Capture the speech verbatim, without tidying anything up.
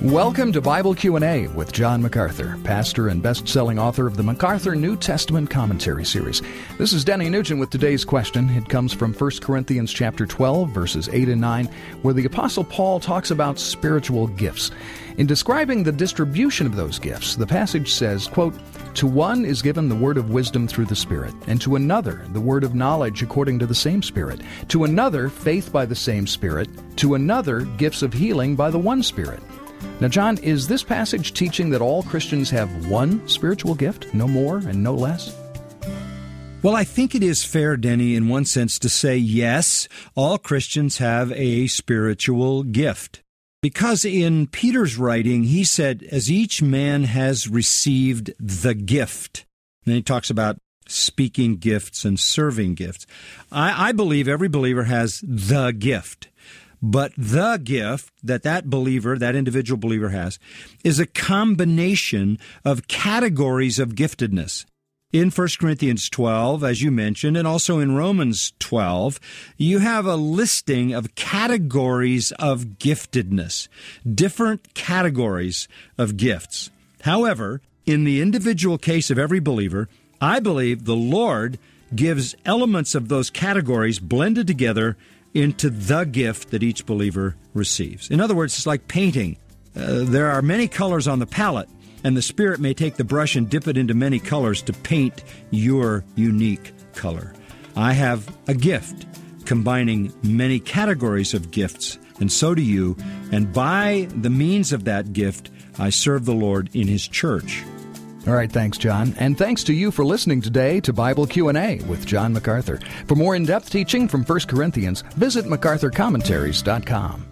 Welcome to Bible Q and A with John MacArthur, pastor and best-selling author of the MacArthur New Testament Commentary Series. This is Denny Nugent with today's question. It comes from First Corinthians chapter twelve, verses eight and nine, where the Apostle Paul talks about spiritual gifts. In describing the distribution of those gifts, the passage says, quote, "To one is given the word of wisdom through the Spirit, and to another the word of knowledge according to the same Spirit, to another faith by the same Spirit, to another gifts of healing by the one Spirit." Now, John, is this passage teaching that all Christians have one spiritual gift, no more and no less? Well, I think it is fair, Denny, in one sense to say, yes, all Christians have a spiritual gift. Because in Peter's writing, he said, as each man has received the gift. And he talks about speaking gifts and serving gifts. I, I believe every believer has the gift. But the gift that that believer, that individual believer has, is a combination of categories of giftedness. In First Corinthians twelve, as you mentioned, and also in Romans twelve, you have a listing of categories of giftedness, different categories of gifts. However, in the individual case of every believer, I believe the Lord gives elements of those categories blended together into the gift that each believer receives. In other words, it's like painting. Uh, there are many colors on the palette, and the Spirit may take the brush and dip it into many colors to paint your unique color. I have a gift combining many categories of gifts, and so do you, and by the means of that gift, I serve the Lord in His church. All right, thanks, John. And thanks to you for listening today to Bible Q and A with John MacArthur. For more in-depth teaching from First Corinthians, visit macarthur commentaries dot com.